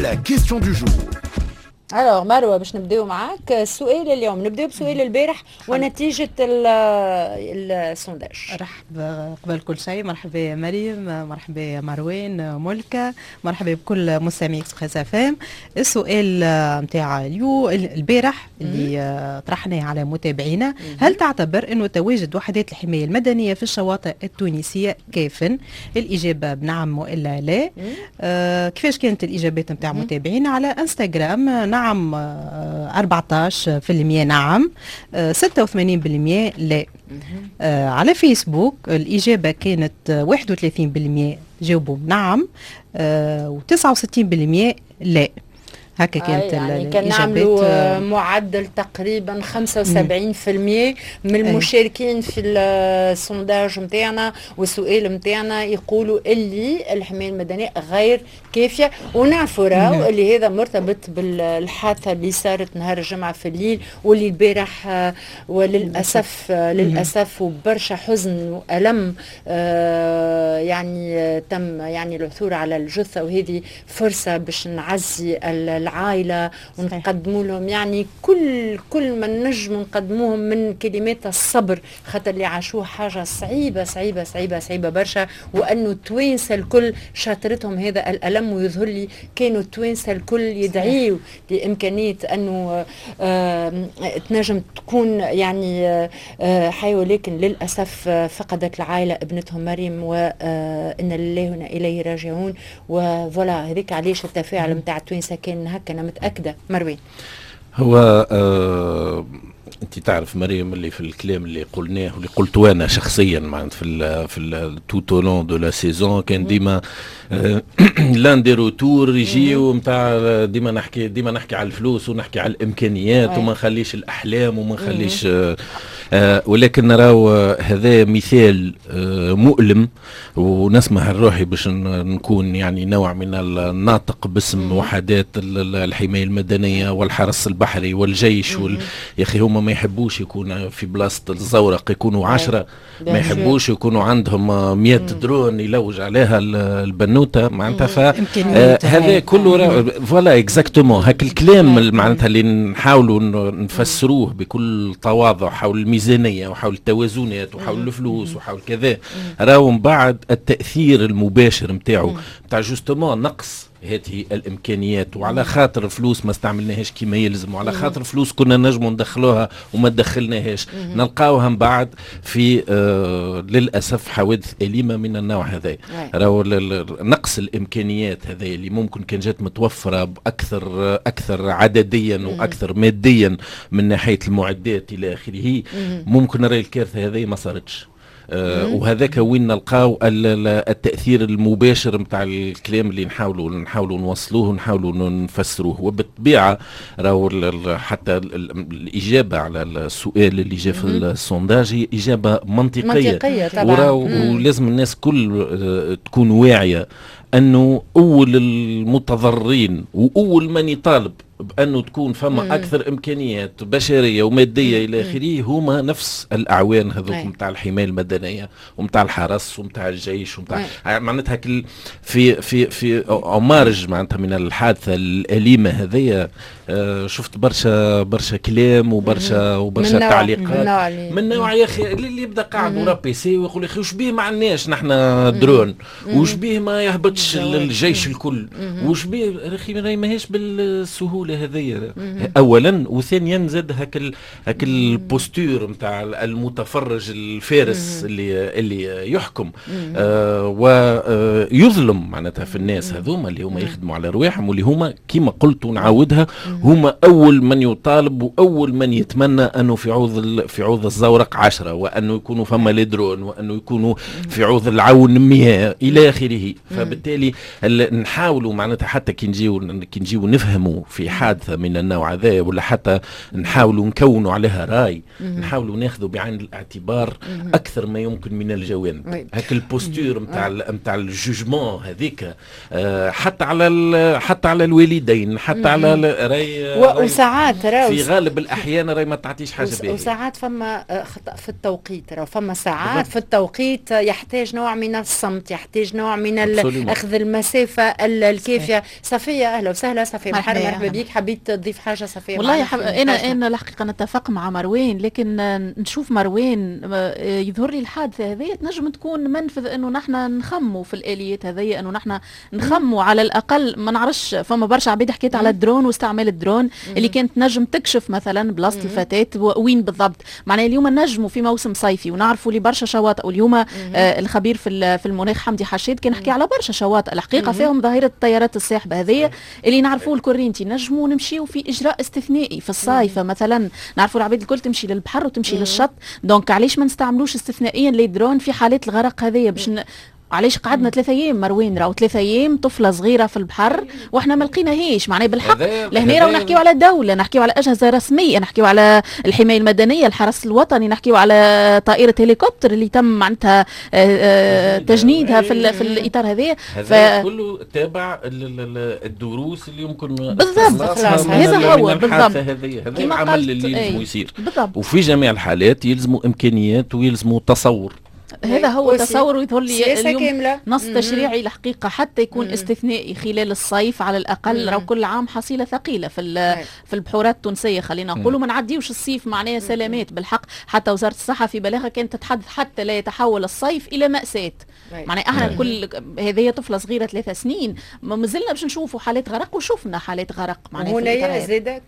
La question du jour. Alors مروة باش نبداو معاك السؤال اليوم. نبداو بسؤال البارح ونتيجة السونداج. مرحبا قبل كل شيء، مرحبا يا مريم، مرحبا يا مروان، ملكة، مرحبا بكل مستمعي اكسبريس اف ام. السؤال نتاع البارح اللي طرحناه على متابعينا: هل تعتبر انه تواجد وحدات الحماية المدنية في الشواطئ التونسية كافٍ؟ الإجابة بنعم وإلا لا. كيفاش كانت الإجابات نتاع متابعينا؟ على انستغرام نعم 14% نعم، 86% لا. على فيسبوك الإجابة كانت 31% جاوبوا نعم، و69% لا. هكا كانت يعني كان نعملوا معدل تقريبا 75% من المشاركين في السونداج متاعنا والسؤال متاعنا يقولوا اللي الحماية المدنية غير كافية. ونعرفوا راهو اللي هذا مرتبط بالحادثة اللي صارت نهار الجمعة في الليل، واللي البارح للأسف وبرشا حزن وألم يعني تم يعني العثور على الجثة. وهذه فرصة باش نعزي العائلة ونقدموا لهم يعني كل ما نجم نقدموهم من كلمات الصبر، خاطر اللي عاشوه حاجة صعيبة صعيبة صعيبة صعيبة برشا. وأنه التوانسة الكل شاطرتهم هذا الألم، ويظهر لي كانوا التوانسة الكل يدعيوا لإمكانية أنه تنجم تكون يعني حي، ولكن للأسف فقدت العائلة ابنتهم مريم، وإن لله وإنا إليه راجعون. وفوالا هذيك علاش التفاعل متاع التوانسة كان هكا. أنا متأكدة مروان هو انت تعرف مريم اللي في الكلام اللي قلناه واللي قلته انا شخصيا معناتها في تو لون دو لا سيزون كان ديما لان دي روتور يجيو نتاع ديما نحكي على الفلوس ونحكي على الامكانيات وما نخليش الاحلام وما نخليش ولكن نراو هذا مثال مؤلم، ونسمح الروحي باش نكون يعني نوع من الناطق باسم وحدات الحماية المدنية والحرس البحري والجيش يا اخي هما ما يحبوش يكون في بلاصة الزورق يكونوا 10، ما يحبوش يكونوا عندهم 100 درون يلوج عليها البنوتة معناتها. هذا كله فوالا اكزاكتومون هاك الكلام معناتها اللي نحاولوا نفسروه بكل تواضع حول الميزانية وحول التوازنات وحول الفلوس وحول كذا، راهو من بعد التأثير المباشر متاعه متاع جوستومون نقص هذه الامكانيات، وعلى خاطر الفلوس ما استعملناهاش كما يلزم، وعلى خاطر الفلوس كنا نجموا ندخلوها وما دخلناهاش، نلقاوها من بعد في للاسف حوادث اليمه من النوع هذا. راهو نقص الامكانيات هذا اللي ممكن كان جات متوفره اكثر عدديا واكثر ماديا من ناحيه المعدات الى اخره، ممكن نرى الكارثه هذه ما صارتش. وهذاك وين نلقاو التأثير المباشر متاع الكلام اللي نحاولوا نوصلوه ونحاولوا نفسروه. وبالطبيعة راهو حتى الإجابة على السؤال اللي جاء في السونداج هي إجابة منطقية طبعا. ولازم الناس كل تكون واعية أنه أول المتضررين وأول من يطالب بأنه تكون فما أكثر إمكانيات بشرية ومادية إلى آخره هما نفس الأعوان هذوك متاع الحماية المدنية ومتاع الحرس ومتاع الجيش ومتاع معناتها في عمارج معناتها من الحادثة الأليمة هذية. شفت برشا كلام وبرشا تعليقات من نوع يا أخي اللي يبدأ قاعد ورا بيسي ويقول يا أخي وش بيه ما عندناش نحنا درون، وش بيه ما يهبطش الجيش الكل، وش بيه أخي ماهيش بالسهولة هذية اولا. وثانيا زاد هاك البوستور نتاع المتفرج الفارس اللي يحكم ويظلم معناتها في الناس هذوما اللي هما يخدموا على رواحهم، واللي هما كما قلت ونعاودها هما اول من يطالب واول من يتمنى انه في عوض الزورق 10، وانه يكونوا فما لدرون، وانه يكونوا في عوض العون 100 الى اخره. فبالتالي نحاولوا معناتها حتى كي نجيو نفهموا في حادثة من النوع هذا، ولا حتى نحاولوا نكونوا عليها راي، نحاولوا ناخذوا بعين الاعتبار أكثر ما يمكن من الجوانب. هاك البوستور نتاع الجوجمون هذيك حتى على الوالدين، حتى على راي وساعات في غالب الأحيان راي ما تعطيش حاجة باهية. وساعات فما خطأ في التوقيت، فما ساعات في التوقيت يحتاج نوع من الصمت، يحتاج نوع من أخذ المسافة الكافية. صفية أهلا وسهلا. صفية مرحبا بك. حبيت تضيف حاجة صفية؟ والله أنا الحقيقة نتفق مع مروان، لكن نشوف مروان يظهر لي الحادثة هذه تنجم تكون منفذ إنه نحن نخموا في الآليات هذه، إنه نحن نخموا على الأقل. ما نعرفش، فما برشا عبيد حكيت على الدرون واستعمال الدرون اللي كانت نجم تكشف مثلا بلاصة الفتاة وين بالضبط. معناها اليوم نجموا في موسم صيفي ونعرفوا لي برشا شواطئ، واليوم الخبير في المناخ حمدي حشاد كان حكي على برشا شواطئ الحقيقة فيهم ظاهرة الطيارات الساحبة هذه اللي نعرفوه الكورينتي. نجموا نمشيو في إجراء استثنائي في الصيف مثلا، نعرفوا العباد الكل تمشي للبحر وتمشي للشط، دونك علاش ما نستعملوش استثنائيا لي درون في حالات الغرق هذه؟ باش علاش قعدنا 3 أيام مروان، راهو 3 أيام طفلة صغيرة في البحر واحنا ما لقيناهاش. معناها بالحق لهنا راهو نحكيو على دولة، نحكيو على أجهزة رسمية، نحكيو على الحماية المدنية، الحرس الوطني، نحكيو على طائرة هليكوبتر اللي تم معناتها تجنيدها في الإطار هذا. كله تابع الدروس اللي يمكن بالضبط. هذا هو بالضبط هذا العمل اللي يلزم يصير. بالضبط. وفي جميع الحالات يلزموا إمكانيات ويلزموا تصور. هذا هو تصور، ويظهر لي اليوم كاملة. نص تشريعي الحقيقة حتى يكون استثنائي خلال الصيف على الأقل. راهو كل عام حصيلة ثقيلة في البحورات التونسية، خلينا نقولوا ما نعديوش الصيف معناها سلامات. بالحق حتى وزارة الصحة في بلاغها كانت تتحدث حتى لا يتحول الصيف إلى مأساة. معناها احنا كل هذه طفلة صغيرة 3 سنين ما زلنا باش نشوفوا حالات غرق، وشوفنا حالات غرق معناها. هنا زاده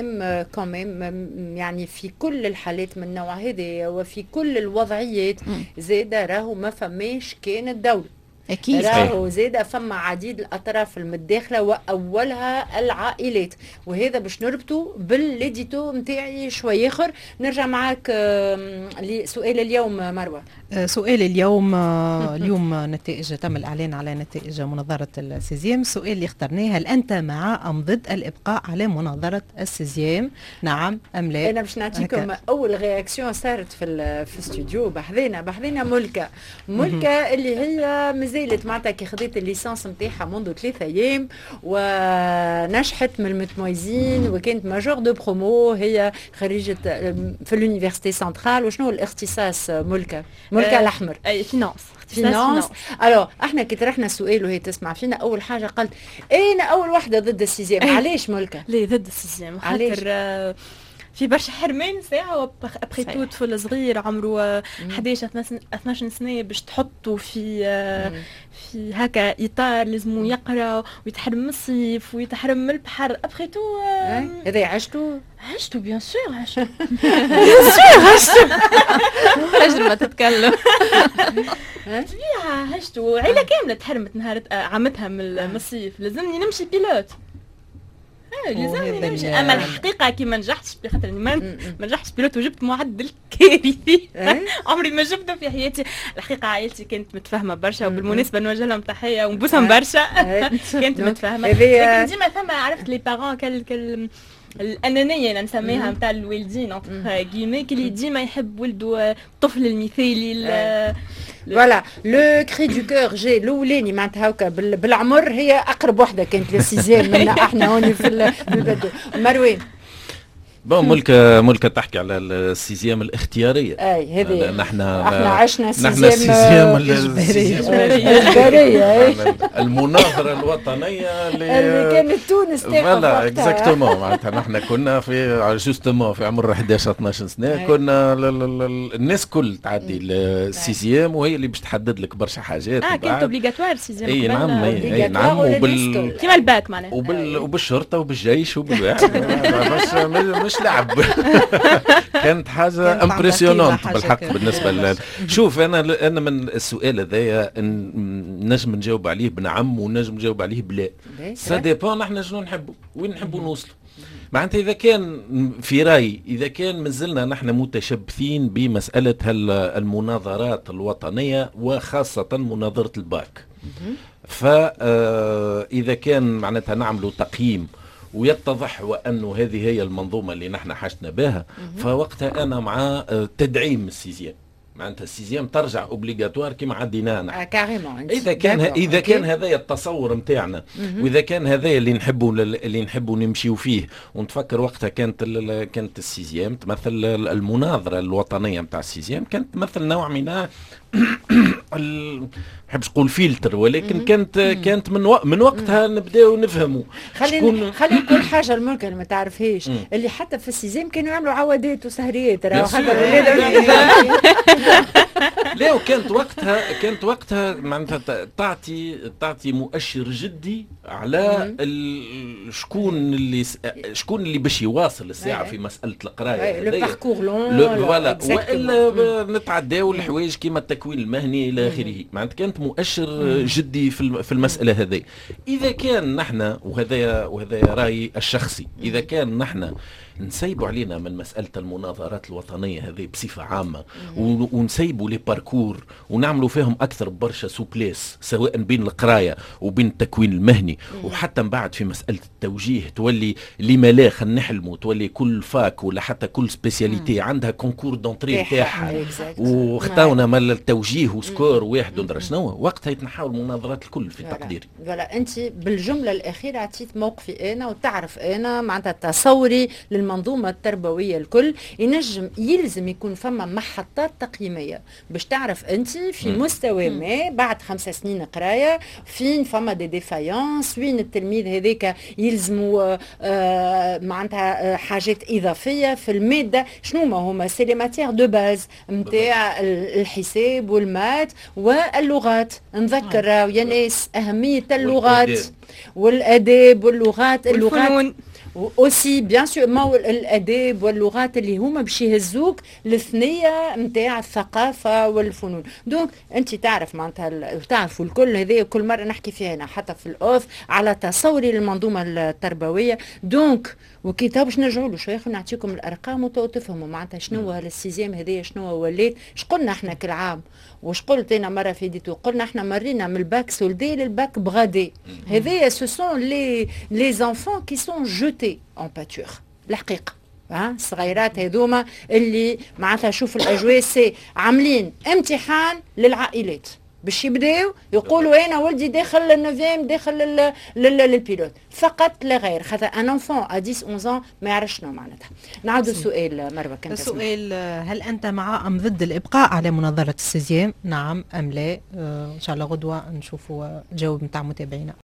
كمان يعني في كل الحالات من النوع هذا وفي كل الوضعيات زاده راهو ما فماش كانت دولة. أكيد راهو زاده فما عديد الأطراف المتداخلة وأولها العائلات، وهذا باش نربطوا بالليديتو متاعي شوي آخر. نرجع معك لسؤال اليوم مروة. سؤال اليوم اليوم نتائج، تم الإعلان على نتائج مناظرة السيزيام. السؤال اللي اخترناه: هل أنت مع أم ضد الإبقاء على مناظرة السيزيام؟ نعم أم لا؟ أنا باش نعطيكم أول رياكسيون صارت في الاستوديو. بحذينا ملكة اللي هي مازالت معناتها كي خديت الليسانس نتاعها منذ 3 أيام ونجحت من المتميزين وكانت ماجور دو برومو. هي خريجة في اليونيفرسيتي سنترال. وشنو الاختصاص ملكة الأحمر؟ فينانس. الو احنا كي طرحنا السؤال وهي تسمع فينا اول حاجه قالت انا اول وحده ضد السيزيام. علاش ملكه؟ ليه ضد السيزيام؟ خاطر في برشا حرمان ساعه ابخي تو طفل صغير عمره 11 12 سنه باش تحطه في هكا اطار لازم يقرا ويتحرم من الصيف ويتحرم من البحر. ابخي تو هذا عشتو بيان سور عشتو تجربة تتكلم. طبيعة عشتو. عيلة كاملة تحرمت نهار عمتها من الصيف. لازمني نمشي بيلوت، لازمني نمشي. اما الحقيقه كي ما نجحتش بخاطر ما نجحتش بيلوت وجبت معدل كارثي عمري ما جبته في حياتي. الحقيقه عائلتي كانت متفاهمه برشا، وبالمناسبه نوجه لهم تحيه ونبوسهم برشا. كانت متفاهمه، لكن ديما فما عرفت لي بارون الانانيه نسميها نتاع الوالدين انتر كيمي اللي ديما يحب ولده الطفل المثالي. فوالا لو كري دو كور جي الاولاني معناتها هكا بالعمر هي اقرب وحده كانت للسيزيام منا احنا هوني في البدو. مروان بون ملكة تحكي على السيزيام الاختيارية. اي هذه احنا عشنا السيزيام الإجبارية. المناظرة الوطنية اللي كانت تونس تاخذ وقتها. اكزاكتومون معناتها نحن كنا في جوستومون في عمر 11 12 سنة كنا الناس كل تعدي السيزيام وهي اللي باش تحدد لك برشا حاجات. كانت اوبليغاتوار السيزيام. اي نعم كيما الباك معناها وبالشرطة وبالجيش مش لعب. كانت حاجه امبرسيونونت بالحق بالنسبه شوف انا من السؤال هذايا نجم نجاوب عليه بنعم ونجم نجاوب عليه بلا. سا ديبون نحن شنو نحبوا وين نحبوا نوصلوا. معناتها اذا كان في رايي اذا كان مازلنا نحن متشبثين بمساله المناظرات الوطنيه وخاصه مناظره الباك، فاذا كان معناتها نعملوا تقييم ويتضح وانه هذه هي المنظومه اللي نحن حاجتنا بها، فوقتها انا مع تدعيم السيزيام. معناتها السيزيام ترجع اوبليغاتوار كما عدينا نحن. كاريمون. اذا كان هذا التصور نتاعنا، واذا كان هذا اللي نحبوا نمشيو فيه، ونتفكر وقتها كانت السيزيام تمثل المناظره الوطنيه نتاع السيزيام، كانت تمثل نوع من نحبش نقول فلتر، ولكن كانت من وقتها نبداو نفهموا. خلينا نقول حاجه الملكه اللي ما تعرفهاش، اللي حتى في السيزيم كانوا يعملوا عوادات وسهريات، راهو لا، وكانت وقتها معناتها تعطي مؤشر جدي على شكون اللي باش يواصل الساعه في مساله القرايه. لو باركور لون والا نتعداو الحوايج كيما التكوين المهني الى اخره. معناتها كانت مؤشر جدي في المساله هذه. اذا كان نحن وهذا رايي الشخصي، اذا كان نحن نسيبوا علينا من مسألة المناظرات الوطنية هذه بصفة عامة، ونسيبوا لي باركور ونعملوا فيهم أكثر برشا سوبليس، سواء بين القراية وبين التكوين المهني، وحتى من بعد في مسألة التوجيه تولي لما لا خلينا نحلموا، تولي كل فاك ولا حتى كل سبيسياليتي عندها كونكور دونتري نتاعها، واختاونا مال التوجيه وسكور واحد وندرى شنو، وقتها يتنحاو المناظرات الكل في تقديري. فوالا أنت بالجملة الأخيرة عطيت موقفي أنا، وتعرف أنا معناتها تصوري المنظومة التربوية الكل يلزم يكون فما محطات تقييمية باش تعرف أنت في مستوى ما بعد 5 سنين قراية فين فما دي ديفايانس، وين التلميذ هذاك يلزموا معناتها حاجات إضافية في المادة، شنو ما هما سي لي ماتيير دو باز نتاع الحساب والمات واللغات. نذكر يا ناس أهمية اللغات والآداب واللغات اوسي بيان سور، ما الاداب واللغات اللي هما باش يهزوك للثنيه نتاع الثقافه والفنون. دونك انت تعرف معناتها تعرفوا الكل هذه كل مره نحكي فيها انا حتى في الاوف على تصوري للمنظومه التربويه. دونك وكي باش نرجعوا له شويه خلينا نعطيكم الارقام وتفهموا معناتها شنو السيزيام هذايا شنو ولات. اش قلنا احنا كل عام، واش قلت انا مره في ديتو، قلنا احنا مرينا من الباك سولدي للباك بغادي. هذايا سو سون لي زانفون كي سون جوتي اون باتور الحقيقه. الصغيرات هذوما اللي معناتها شوف الاجواء سي عاملين امتحان للعائلات باش يبداو يقولوا انا ولدي داخل النوفيم داخل للبيلوت فقط لا غير، خاطر ان انفون ا 10 11 ما يعرفش شنو معناتها. نعاودوا السؤال مروه. كان السؤال هل انت مع ام ضد الابقاء على مناظره السيزيام؟ نعم ام لا؟ ان شاء الله غدوه نشوفوا جواب نتاع متابعينا.